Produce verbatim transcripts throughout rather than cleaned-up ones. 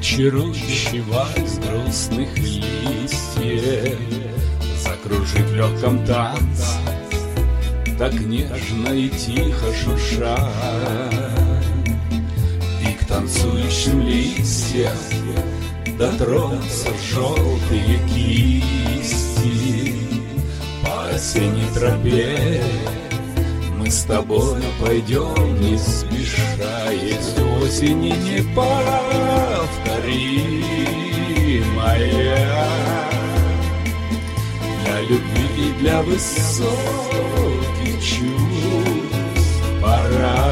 чарующий вальс грустных листьев закружит в легком танце, так нежно и тихо шурша. И к танцующим листьям дотронутся желтые кисти. По осенней тропе мы с тобой пойдем не спеша. Есть осень и неповторимая, для любви и для высоких чувств пора.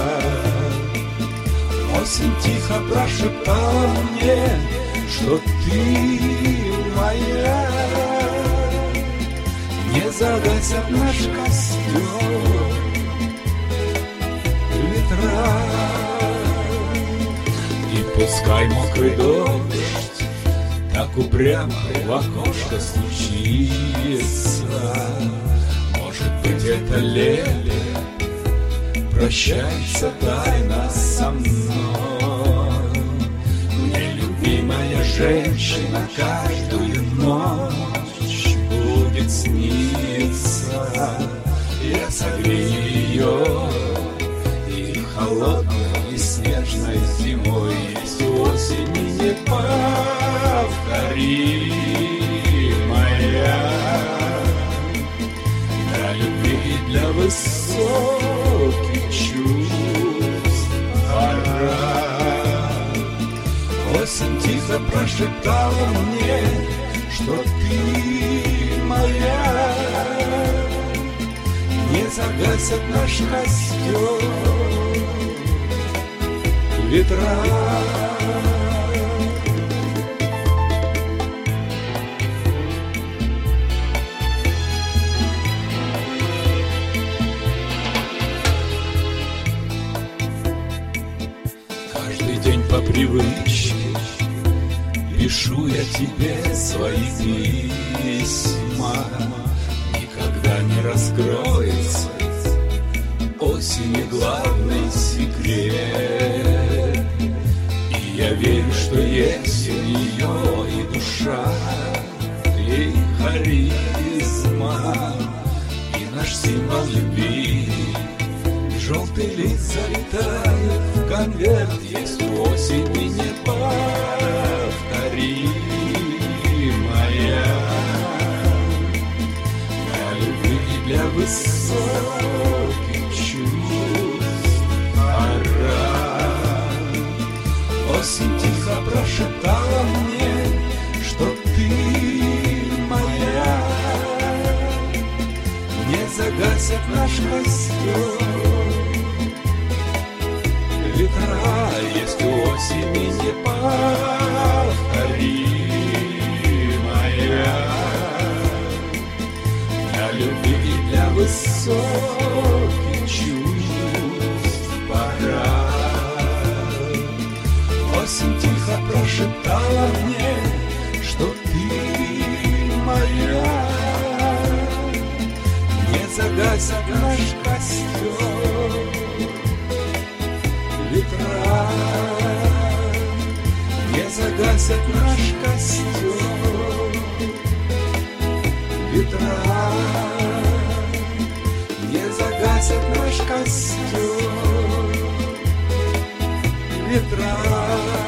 Осень тихо прошептала мне, что ты моя. Не загасят наш костер ветра, и пускай мокрый дождь так упрямо в окошко стучится. Может быть, это лето прощается тайно со мной. Мне любимая женщина каждую ночь будет сниться. Я согрею ее и холодной, и снежной зимой. Есть осень и неповторимая, для любви и для высоких чувств пора. Осень тихо прошептала мне, что ты моя. Не загасят наш костер ветра. Каждый день по привычке пишу я тебе свои письма. Никогда не раскроется осени главный секрет. И я верю, что есть у нее и душа, и харизма, и наш символ любви. Желтый лист залетает в конверт. Есть осень и неповторимая, для любви и для высоких чувств пора. Осень тихо прошептала мне, что ты моя. Не загасят наш костер ветра. Есть осень и неповторимая, для любви и для высоких чувств пора. Осень тихо прошептала мне, что ты моя. Не загасят наш костер ветра. Не загасят наш костер ветра. Не загасят наш костер ветра.